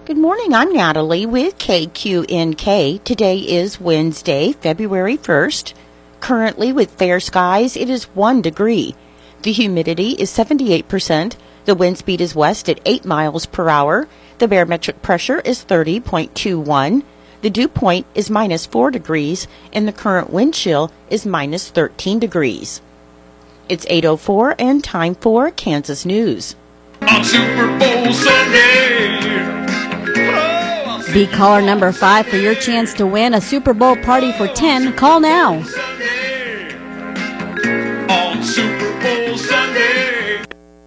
Good morning, I'm Natalie with KQNK. Today is Wednesday, February 1st. Currently with fair skies, it is 1 degree. The humidity is 78%. The wind speed is west at 8 miles per hour. The barometric pressure is 30.21. The dew point is minus 4 degrees, and the current wind chill is minus 13 degrees. It's 8:04 and time for Kansas News. On Super Bowl Sunday. Be caller number 5 for your chance to win a Super Bowl party for 10. Call now. On Super Bowl Sunday.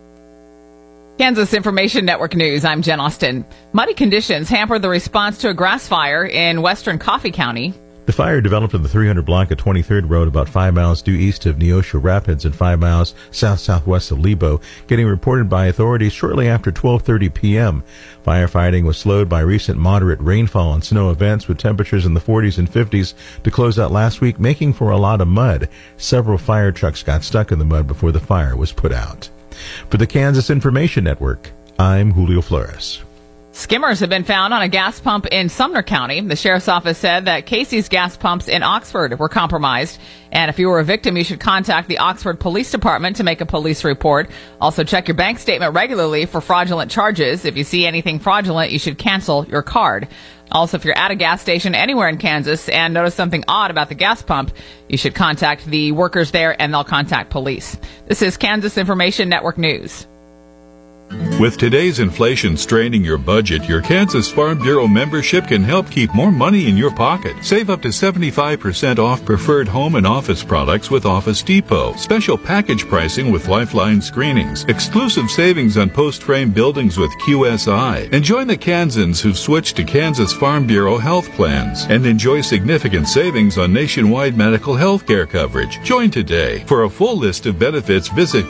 Kansas Information Network News, I'm Jen Austin. Muddy conditions hampered the response to a grass fire in western Coffee County. The fire developed in the 300 block of 23rd Road about 5 miles due east of Neosho Rapids and 5 miles south-southwest of Lebo, getting reported by authorities shortly after 12:30 p.m. Firefighting was slowed by recent moderate rainfall and snow events with temperatures in the 40s and 50s to close out last week, making for a lot of mud. Several fire trucks got stuck in the mud before the fire was put out. For the Kansas Information Network, I'm Julio Flores. Skimmers have been found on a gas pump in Sumner County. The sheriff's office said that Casey's gas pumps in Oxford were compromised. And if you were a victim, you should contact the Oxford Police Department to make a police report. Also, check your bank statement regularly for fraudulent charges. If you see anything fraudulent, you should cancel your card. Also, if you're at a gas station anywhere in Kansas and notice something odd about the gas pump, you should contact the workers there and they'll contact police. This is Kansas Information Network News. With today's inflation straining your budget, your Kansas Farm Bureau membership can help keep more money in your pocket. Save up to 75% off preferred home and office products with Office Depot. Special package pricing with Lifeline screenings. Exclusive savings on post-frame buildings with QSI. And join the Kansans who've switched to Kansas Farm Bureau health plans. And enjoy significant savings on nationwide medical health care coverage. Join today. For a full list of benefits, visit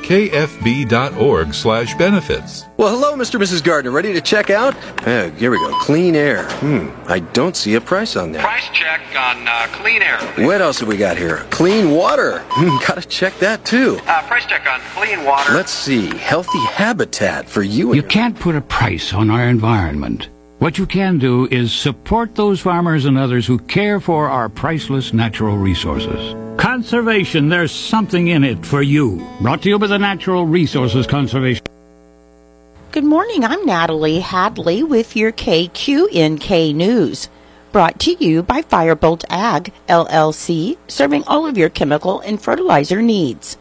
kfb.org/benefits. Well, hello, Mr. and Mrs. Gardner. Ready to check out? Here we go. Clean air. I don't see a price on that. Price check on clean air. What else have we got here? Clean water. Gotta check that, too. Price check on clean water. Let's see. Healthy habitat for you. You can't put a price on our environment. What you can do is support those farmers and others who care for our priceless natural resources. Conservation, there's something in it for you. Brought to you by the Natural Resources Conservation. Good morning, I'm Natalie Hadley with your KQNK News. Brought to you by Firebolt Ag, LLC, serving all of your chemical and fertilizer needs.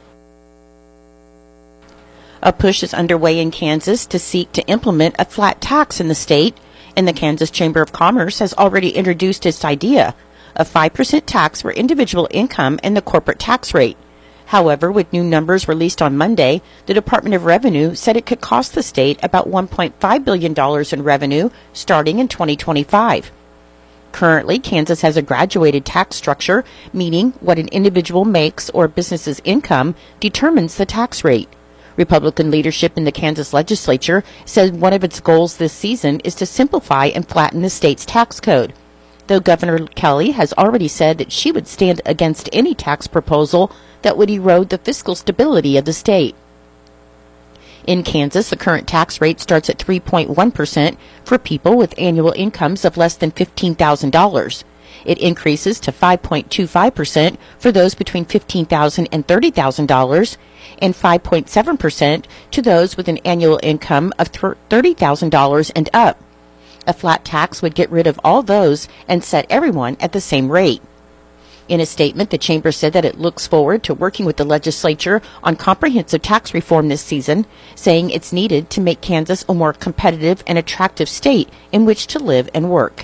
A push is underway in Kansas to seek to implement a flat tax in the state, and the Kansas Chamber of Commerce has already introduced its idea, a 5% tax for individual income and the corporate tax rate. However, with new numbers released on Monday, the Department of Revenue said it could cost the state about $1.5 billion in revenue starting in 2025. Currently, Kansas has a graduated tax structure, meaning what an individual makes or business's income determines the tax rate. Republican leadership in the Kansas legislature said one of its goals this season is to simplify and flatten the state's tax code. Though Governor Kelly has already said that she would stand against any tax proposal that would erode the fiscal stability of the state. In Kansas, the current tax rate starts at 3.1% for people with annual incomes of less than $15,000. It increases to 5.25% for those between $15,000 and $30,000, and 5.7% to those with an annual income of $30,000 and up. A flat tax would get rid of all those and set everyone at the same rate. In a statement, the Chamber said that it looks forward to working with the legislature on comprehensive tax reform this season, saying it's needed to make Kansas a more competitive and attractive state in which to live and work.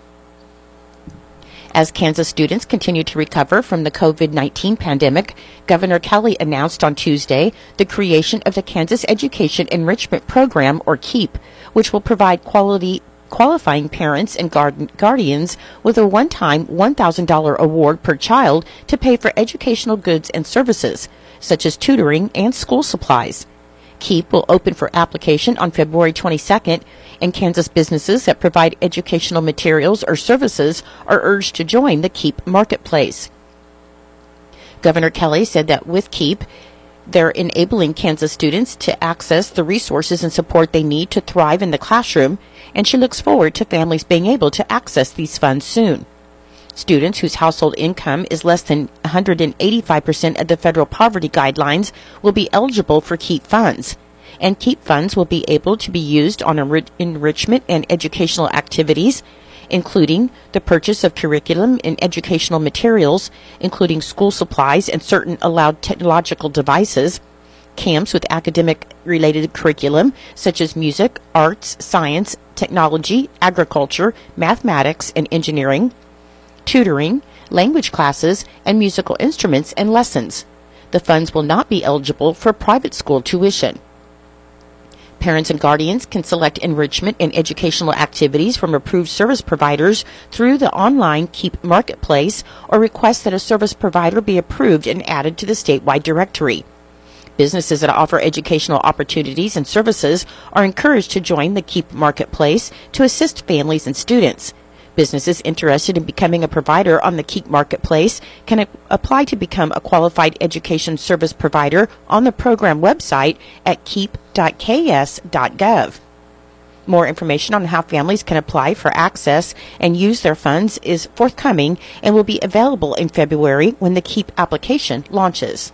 As Kansas students continue to recover from the COVID-19 pandemic, Governor Kelly announced on Tuesday the creation of the Kansas Education Enrichment Program, or KEEP, which will provide qualifying parents and guardians with a one-time $1,000 award per child to pay for educational goods and services, such as tutoring and school supplies. KEEP will open for application on February 22nd, and Kansas businesses that provide educational materials or services are urged to join the KEEP marketplace. Governor Kelly said that with KEEP, they're enabling Kansas students to access the resources and support they need to thrive in the classroom, and she looks forward to families being able to access these funds soon. Students whose household income is less than 185% of the federal poverty guidelines will be eligible for KEEP funds, and KEEP funds will be able to be used on enrichment and educational activities, including the purchase of curriculum and educational materials, including school supplies and certain allowed technological devices, camps with academic-related curriculum such as music, arts, science, technology, agriculture, mathematics, and engineering, tutoring, language classes, and musical instruments and lessons. The funds will not be eligible for private school tuition. Parents and guardians can select enrichment and educational activities from approved service providers through the online KEEP Marketplace or request that a service provider be approved and added to the statewide directory. Businesses that offer educational opportunities and services are encouraged to join the KEEP Marketplace to assist families and students. Businesses interested in becoming a provider on the KEEP Marketplace can apply to become a qualified education service provider on the program website at keep.ks.gov. More information on how families can apply for access and use their funds is forthcoming and will be available in February when the KEEP application launches.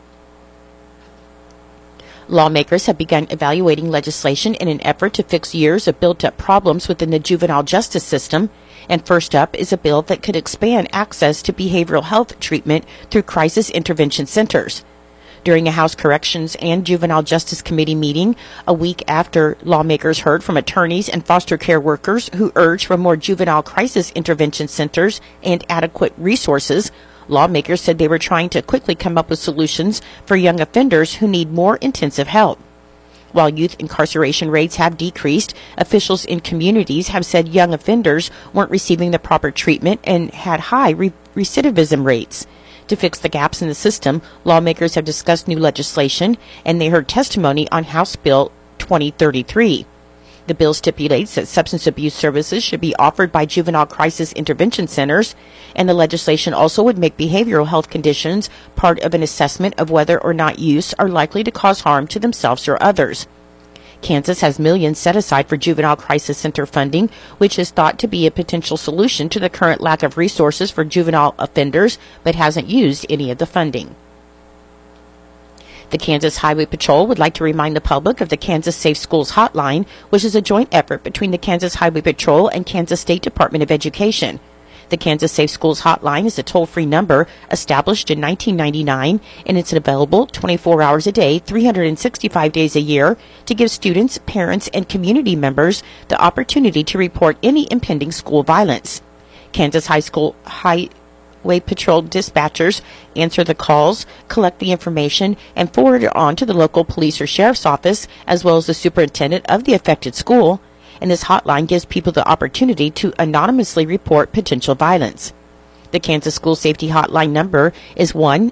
Lawmakers have begun evaluating legislation in an effort to fix years of built-up problems within the juvenile justice system. And first up is a bill that could expand access to behavioral health treatment through crisis intervention centers. During a House Corrections and Juvenile Justice Committee meeting a week after lawmakers heard from attorneys and foster care workers who urged for more juvenile crisis intervention centers and adequate resources, lawmakers said they were trying to quickly come up with solutions for young offenders who need more intensive help. While youth incarceration rates have decreased, officials in communities have said young offenders weren't receiving the proper treatment and had high recidivism rates. To fix the gaps in the system, lawmakers have discussed new legislation, and they heard testimony on House Bill 2033. The bill stipulates that substance abuse services should be offered by juvenile crisis intervention centers, and the legislation also would make behavioral health conditions part of an assessment of whether or not use are likely to cause harm to themselves or others. Kansas has millions set aside for juvenile crisis center funding, which is thought to be a potential solution to the current lack of resources for juvenile offenders, but hasn't used any of the funding. The Kansas Highway Patrol would like to remind the public of the Kansas Safe Schools Hotline, which is a joint effort between the Kansas Highway Patrol and Kansas State Department of Education. The Kansas Safe Schools Hotline is a toll-free number established in 1999, and it's available 24 hours a day, 365 days a year, to give students, parents, and community members the opportunity to report any impending school violence. Kansas Highway Patrol dispatchers answer the calls, collect the information, and forward it on to the local police or sheriff's office, as well as the superintendent of the affected school. And this hotline gives people the opportunity to anonymously report potential violence. The Kansas School Safety Hotline number is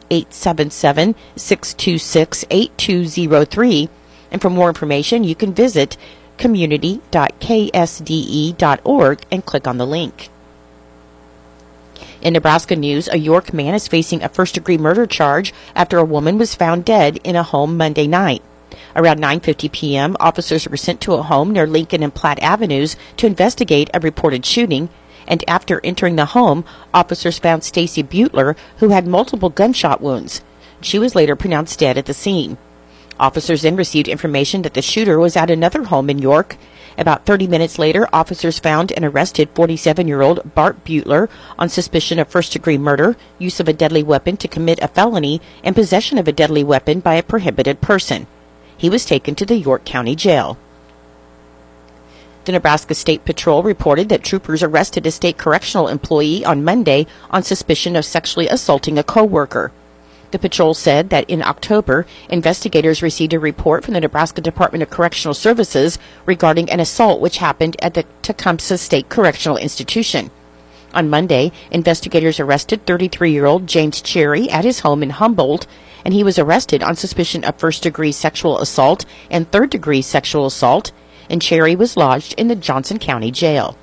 1-877-626-8203. And for more information, you can visit community.ksde.org and click on the link. In Nebraska news, a York man is facing a first-degree murder charge after a woman was found dead in a home Monday night. Around 9:50 p.m., officers were sent to a home near Lincoln and Platte Avenues to investigate a reported shooting, and after entering the home, officers found Stacy Butler, who had multiple gunshot wounds. She was later pronounced dead at the scene. Officers then received information that the shooter was at another home in York. About 30 minutes later, officers found and arrested 47-year-old Bart Butler on suspicion of first-degree murder, use of a deadly weapon to commit a felony, and possession of a deadly weapon by a prohibited person. He was taken to the York County Jail. The Nebraska State Patrol reported that troopers arrested a state correctional employee on Monday on suspicion of sexually assaulting a co-worker. The patrol said that in October, investigators received a report from the Nebraska Department of Correctional Services regarding an assault which happened at the Tecumseh State Correctional Institution. On Monday, investigators arrested 33-year-old James Cherry at his home in Humboldt, and he was arrested on suspicion of first-degree sexual assault and third-degree sexual assault, and Cherry was lodged in the Johnson County Jail.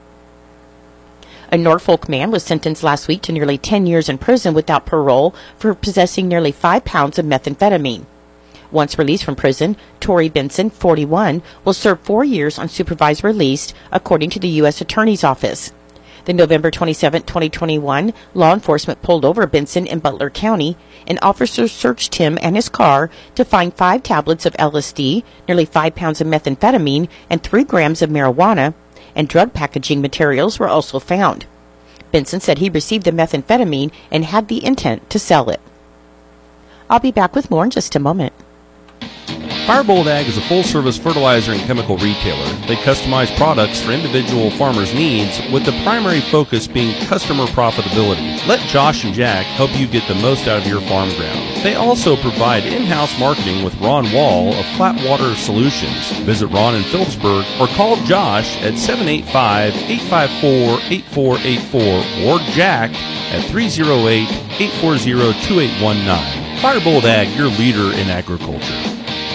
A Norfolk man was sentenced last week to nearly 10 years in prison without parole for possessing nearly 5 pounds of methamphetamine. Once released from prison, Tory Benson, 41, will serve 4 years on supervised release, according to the U.S. Attorney's Office. The November 27, 2021, law enforcement pulled over Benson in Butler County, and officers searched him and his car to find 5 tablets of LSD, nearly 5 pounds of methamphetamine, and 3 grams of marijuana, and drug packaging materials were also found. Benson said he received the methamphetamine and had the intent to sell it. I'll be back with more in just a moment. Firebolt Ag is a full-service fertilizer and chemical retailer. They customize products for individual farmers' needs, with the primary focus being customer profitability. Let Josh and Jack help you get the most out of your farm ground. They also provide in-house marketing with Ron Wall of Flatwater Solutions. Visit Ron in Phillipsburg or call Josh at 785-854-8484 or Jack at 308-840-2819. Firebolt Ag, your leader in agriculture.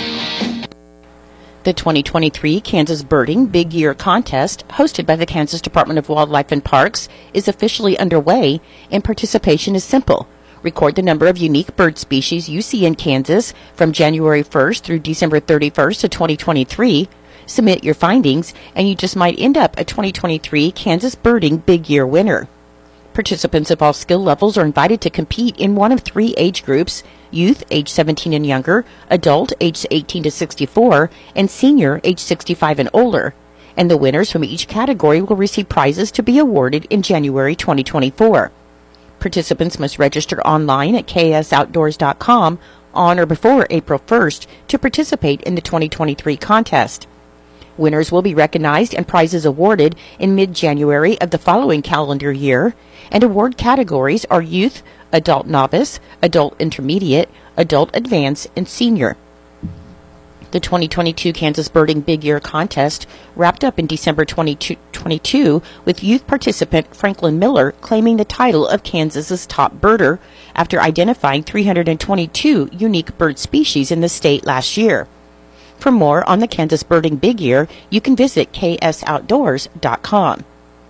The 2023 Kansas Birding Big Year Contest, hosted by the Kansas Department of Wildlife and Parks, is officially underway, and participation is simple. Record the number of unique bird species you see in Kansas from January 1st through December 31st of 2023. Submit your findings, and you just might end up a 2023 Kansas Birding Big Year winner. Participants of all skill levels are invited to compete in one of 3 age groups: youth age 17 and younger, adult age 18 to 64, and senior age 65 and older. And the winners from each category will receive prizes to be awarded in January 2024. Participants must register online at ksoutdoors.com on or before April 1st to participate in the 2023 contest. Winners will be recognized and prizes awarded in mid-January of the following calendar year, and award categories are youth, adult novice, adult intermediate, adult advanced, and senior. The 2022 Kansas Birding Big Year Contest wrapped up in December 2022 with youth participant Franklin Miller claiming the title of Kansas's top birder after identifying 322 unique bird species in the state last year. For more on the Kansas Birding Big Year, you can visit ksoutdoors.com.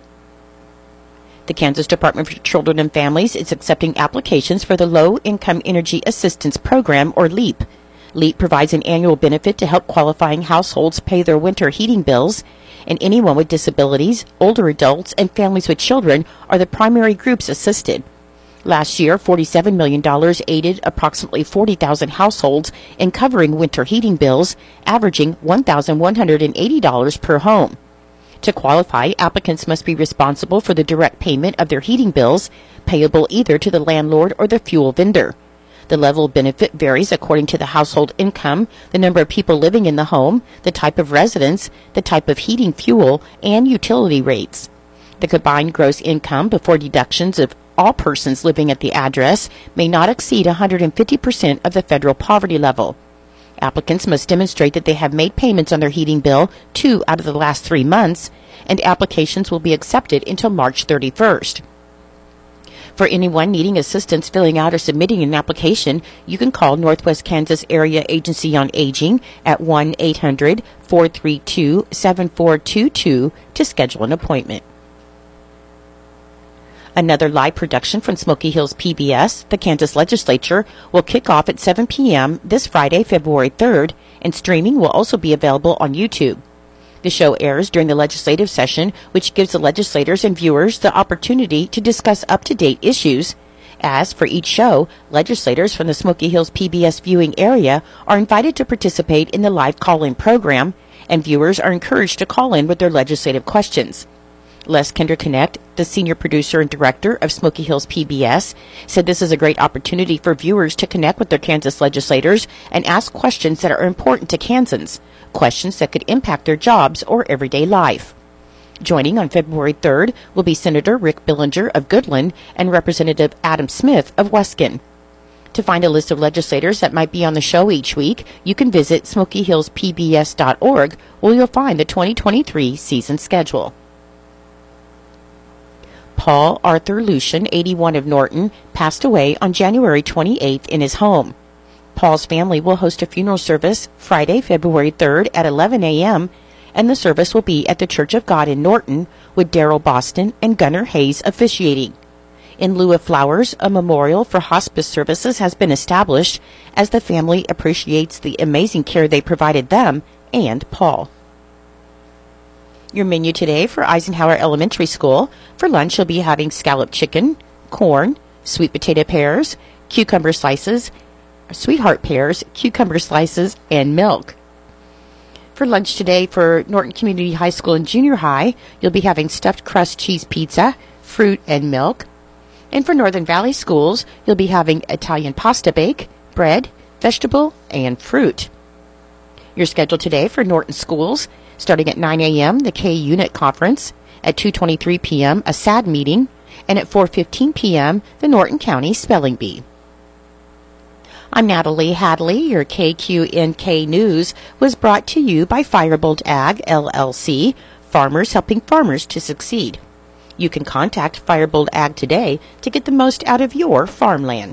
The Kansas Department for Children and Families is accepting applications for the Low Income Energy Assistance Program, or LEAP. LEAP provides an annual benefit to help qualifying households pay their winter heating bills, and anyone with disabilities, older adults, and families with children are the primary groups assisted. Last year, $47 million aided approximately 40,000 households in covering winter heating bills, averaging $1,180 per home. To qualify, applicants must be responsible for the direct payment of their heating bills, payable either to the landlord or the fuel vendor. The level of benefit varies according to the household income, the number of people living in the home, the type of residence, the type of heating fuel, and utility rates. The combined gross income before deductions of all persons living at the address may not exceed 150% of the federal poverty level. Applicants must demonstrate that they have made payments on their heating bill 2 out of the last 3 months, and applications will be accepted until March 31st. For anyone needing assistance filling out or submitting an application, you can call Northwest Kansas Area Agency on Aging at 1-800-432-7422 to schedule an appointment. Another live production from Smoky Hills PBS, the Kansas Legislature, will kick off at 7 p.m. this Friday, February 3rd, and streaming will also be available on YouTube. The show airs during the legislative session, which gives the legislators and viewers the opportunity to discuss up-to-date issues. As for each show, legislators from the Smoky Hills PBS viewing area are invited to participate in the live call-in program, and viewers are encouraged to call in with their legislative questions. Les Kinderconnect, the senior producer and director of Smoky Hills PBS, said this is a great opportunity for viewers to connect with their Kansas legislators and ask questions that are important to Kansans, questions that could impact their jobs or everyday life. Joining on February 3rd will be Senator Rick Billinger of Goodland and Representative Adam Smith of Weskin. To find a list of legislators that might be on the show each week, you can visit SmokyHillsPBS.org, where you'll find the 2023 season schedule. Paul Arthur Lucian, 81 of Norton, passed away on January 28th in his home. Paul's family will host a funeral service Friday, February 3rd at 11 a.m., and the service will be at the Church of God in Norton, with Darrell Boston and Gunnar Hayes officiating. In lieu of flowers, a memorial for hospice services has been established as the family appreciates the amazing care they provided them and Paul. Your menu today for Eisenhower Elementary School. For lunch, you'll be having scalloped chicken, corn, sweet potato pears, cucumber slices, sweetheart pears, cucumber slices, and milk. For lunch today for Norton Community High School and Junior High, you'll be having stuffed crust cheese pizza, fruit, and milk. And for Northern Valley Schools, you'll be having Italian pasta bake, bread, vegetable, and fruit. Your schedule today for Norton Schools, starting at 9 a.m., the K-Unit Conference, at 2:23 p.m., a SAD meeting, and at 4:15 p.m., the Norton County Spelling Bee. I'm Natalie Hadley. Your KQNK News was brought to you by Firebolt Ag, LLC, farmers helping farmers to succeed. You can contact Firebolt Ag today to get the most out of your farmland.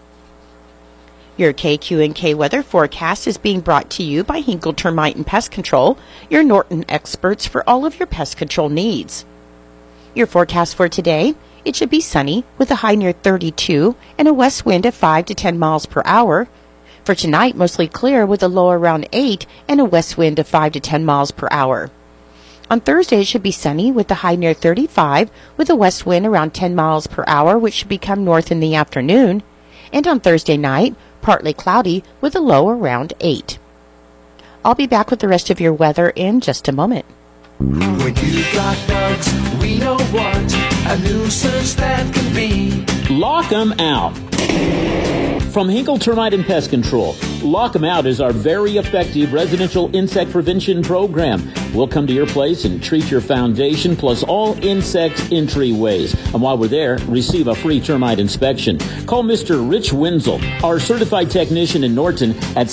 Your KQNK weather forecast is being brought to you by Hinkle Termite and Pest Control, your Norton experts for all of your pest control needs. Your forecast for today: it should be sunny with a high near 32 and a west wind of 5 to 10 miles per hour. For tonight, mostly clear with a low around 8 and a west wind of 5 to 10 miles per hour. On Thursday, it should be sunny with a high near 35 with a west wind around 10 miles per hour, which should become north in the afternoon. And on Thursday night, partly cloudy with a low around 8. I'll be back with the rest of your weather in just a moment. When you got bugs, we know what a nuisance that can be. Lock 'em out. From Hinkle Termite and Pest Control, Lock 'em Out is our very effective residential insect prevention program. We'll come to your place and treat your foundation plus all insect entryways. And while we're there, receive a free termite inspection. Call Mr. Rich Wenzel, our certified technician in Norton, at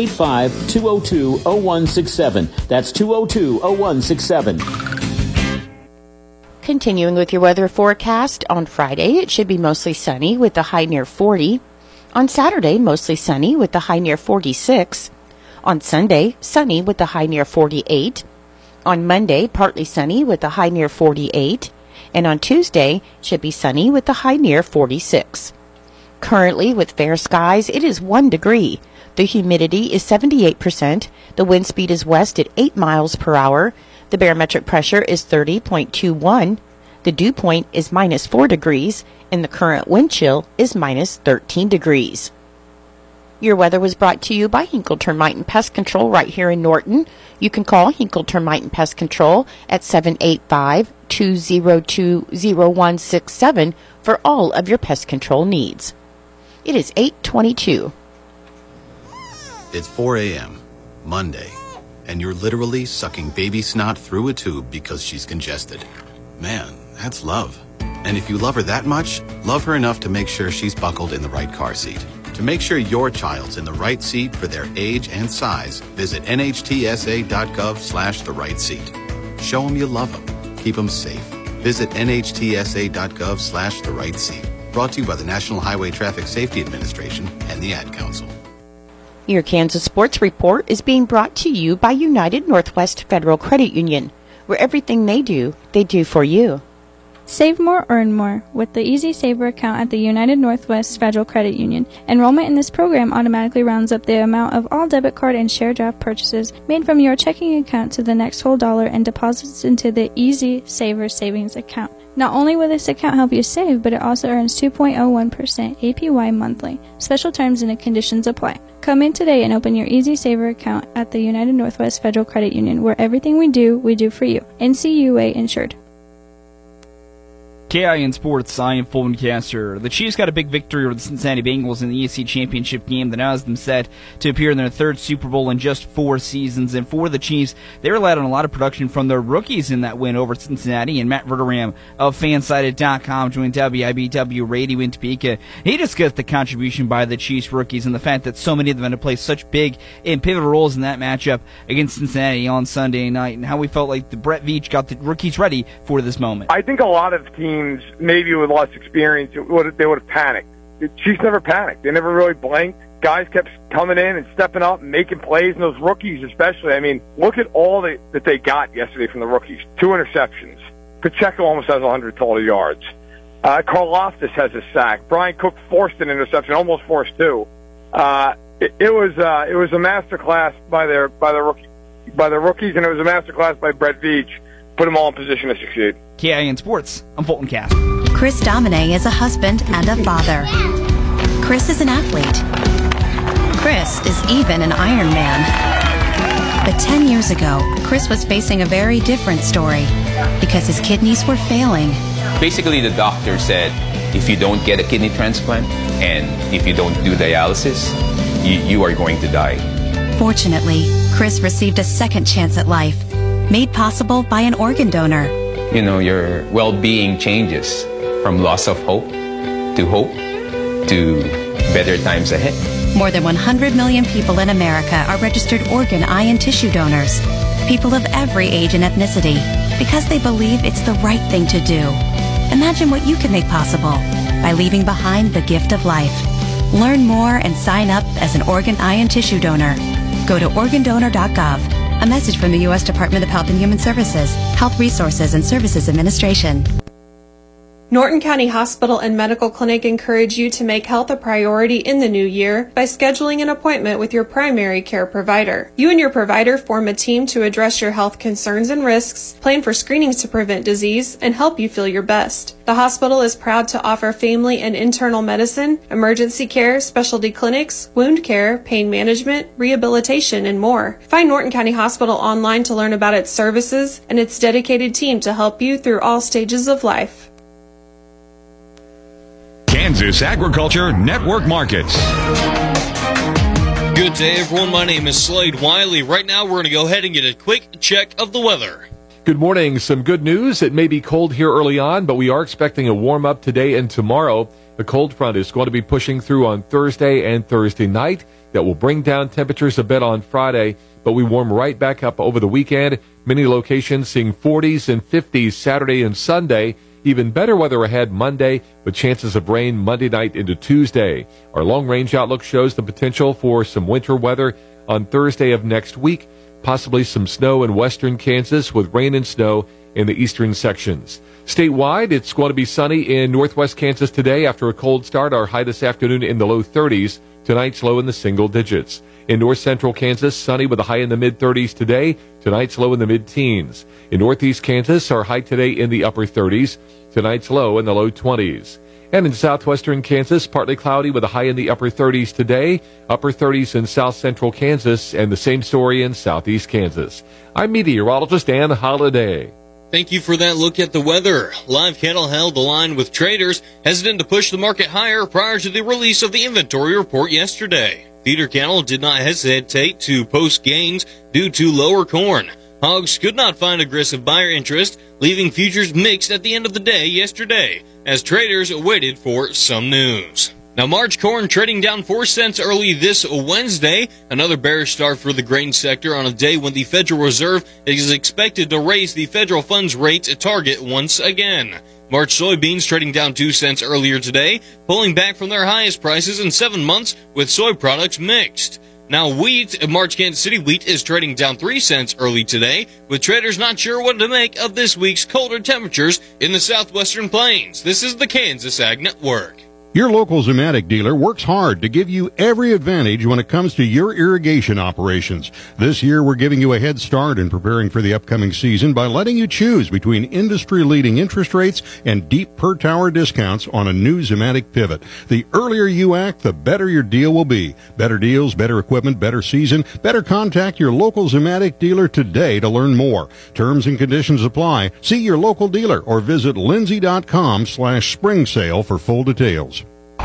785-202-0167. That's 202-0167. Continuing with your weather forecast, on Friday it should be mostly sunny with a high near 40. On Saturday, mostly sunny with a high near 46. On Sunday, sunny with a high near 48. On Monday, partly sunny with a high near 48. And on Tuesday, should be sunny with a high near 46. Currently, with fair skies, it is 1 degree. The humidity is 78%. The wind speed is west at 8 miles per hour. The barometric pressure is 30.21. The dew point is minus 4 degrees, and the current wind chill is minus 13 degrees. Your weather was brought to you by Hinkle Termite and Pest Control right here in Norton. You can call Hinkle Termite and Pest Control at 785-202-0167 for all of your pest control needs. It is 8:22. It's 4 a.m., Monday, and you're literally sucking baby snot through a tube because she's congested. Man, that's love. And if you love her that much, love her enough to make sure she's buckled in the right car seat. To make sure your child's in the right seat for their age and size, visit nhtsa.gov/the right seat. Show them you love them. Keep them safe. Visit nhtsa.gov/the right seat. Brought to you by the National Highway Traffic Safety Administration and the Ad Council. Your Kansas Sports Report is being brought to you by United Northwest Federal Credit Union, where everything they do for you. Save more, earn more with the Easy Saver account at the United Northwest Federal Credit Union. Enrollment in this program automatically rounds up the amount of all debit card and share draft purchases made from your checking account to the next whole dollar and deposits into the Easy Saver savings account. Not only will this account help you save, but it also earns 2.01% APY monthly. Special terms and conditions apply. Come in today and open your Easy Saver account at the United Northwest Federal Credit Union, where everything we do for you. NCUA insured. KIN Sports, I am Fulton Caster. The Chiefs got a big victory over the Cincinnati Bengals in the ESC Championship game that has them set to appear in their third Super Bowl in just 4 seasons. And for the Chiefs, they relied on a lot of production from their rookies in that win over Cincinnati. And Matt Verderam of Fansided.com joined WIBW Radio in Topeka. He discussed the contribution by the Chiefs rookies and the fact that so many of them had to play such big and pivotal roles in that matchup against Cincinnati on Sunday night, and how we felt like the Brett Veach got the rookies ready for this moment. I think a lot of teams, maybe with less experience, they would have panicked. The Chiefs never panicked. They never really blinked. Guys kept coming in and stepping up and making plays, and those rookies especially. I mean, look at all that they got yesterday from the rookies. 2 interceptions. Pacheco almost has 100 total yards. Karloftis has a sack. Brian Cook forced an interception, almost forced two. It was a master class by the rookies, and it was a master class by Brett Veach. Put them all in position to succeed. KIN Sports, I'm Fulton Cast. Chris Domine is a husband and a father. Chris is an athlete. Chris is even an Ironman. But 10 years ago, Chris was facing a very different story because his kidneys were failing. Basically, the doctor said, if you don't get a kidney transplant and if you don't do dialysis, you are going to die. Fortunately, Chris received a second chance at life, made possible by an organ donor. You know, your well-being changes from loss of hope to better times ahead. More than 100 million people in America are registered organ, eye, and tissue donors. People of every age and ethnicity, because they believe it's the right thing to do. Imagine what you can make possible by leaving behind the gift of life. Learn more and sign up as an organ, eye, and tissue donor. Go to organdonor.gov. A message from the U.S. Department of Health and Human Services, Health Resources and Services Administration. Norton County Hospital and Medical Clinic encourage you to make health a priority in the new year by scheduling an appointment with your primary care provider. You and your provider form a team to address your health concerns and risks, plan for screenings to prevent disease, and help you feel your best. The hospital is proud to offer family and internal medicine, emergency care, specialty clinics, wound care, pain management, rehabilitation, and more. Find Norton County Hospital online to learn about its services and its dedicated team to help you through all stages of life. Kansas Agriculture Network Markets. Good day, everyone. My name is Slade Wiley. Right now, we're going to go ahead and get a quick check of the weather. Good morning. Some good news. It may be cold here early on, but we are expecting a warm up today and tomorrow. The cold front is going to be pushing through on Thursday and Thursday night. That will bring down temperatures a bit on Friday, but we warm right back up over the weekend. Many locations seeing 40s and 50s Saturday and Sunday. Even better weather ahead Monday, with chances of rain Monday night into Tuesday. Our long-range outlook shows the potential for some winter weather on Thursday of next week, possibly some snow in western Kansas with rain and snow in the eastern sections. Statewide, it's going to be sunny in northwest Kansas today after a cold start. Our high this afternoon in the low 30s. Tonight's low in the single digits. In north central Kansas, sunny with a high in the mid-30s today. Tonight's low in the mid-teens. In northeast Kansas, our high today in the upper 30s. Tonight's low in the low 20s. And in southwestern Kansas, partly cloudy with a high in the upper 30s today. Upper 30s in south central Kansas, and the same story in southeast Kansas. I'm meteorologist Ann Holliday. Thank you for that look at the weather. Live cattle held the line with traders, hesitant to push the market higher prior to the release of the inventory report yesterday. Feeder cattle did not hesitate to post gains due to lower corn. Hogs could not find aggressive buyer interest, leaving futures mixed at the end of the day yesterday, as traders waited for some news. Now, March corn trading down 4 cents early this Wednesday. Another bearish start for the grain sector on a day when the Federal Reserve is expected to raise the federal funds rate target once again. March soybeans trading down 2 cents earlier today, pulling back from their highest prices in 7 months with soy products mixed. Now, wheat, March Kansas City wheat is trading down 3 cents early today, with traders not sure what to make of this week's colder temperatures in the southwestern plains. This is the Kansas Ag Network. Your local Zimmatic dealer works hard to give you every advantage when it comes to your irrigation operations. This year, we're giving you a head start in preparing for the upcoming season by letting you choose between industry-leading interest rates and deep per-tower discounts on a new Zimmatic pivot. The earlier you act, the better your deal will be. Better deals, better equipment, better season. Better contact your local Zimmatic dealer today to learn more. Terms and conditions apply. See your local dealer or visit lindsay.com/spring sale for full details.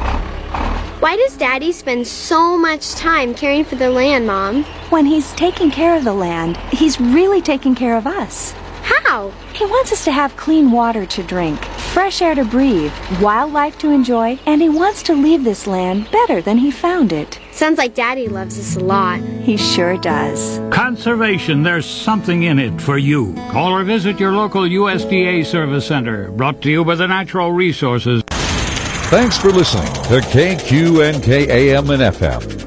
Why does Daddy spend so much time caring for the land, Mom? When he's taking care of the land, he's really taking care of us. How? He wants us to have clean water to drink, fresh air to breathe, wildlife to enjoy, and he wants to leave this land better than he found it. Sounds like Daddy loves us a lot. He sure does. Conservation, there's something in it for you. Call or visit your local USDA Service Center. Brought to you by the Natural Resources. Thanks for listening to KQNK AM and FM,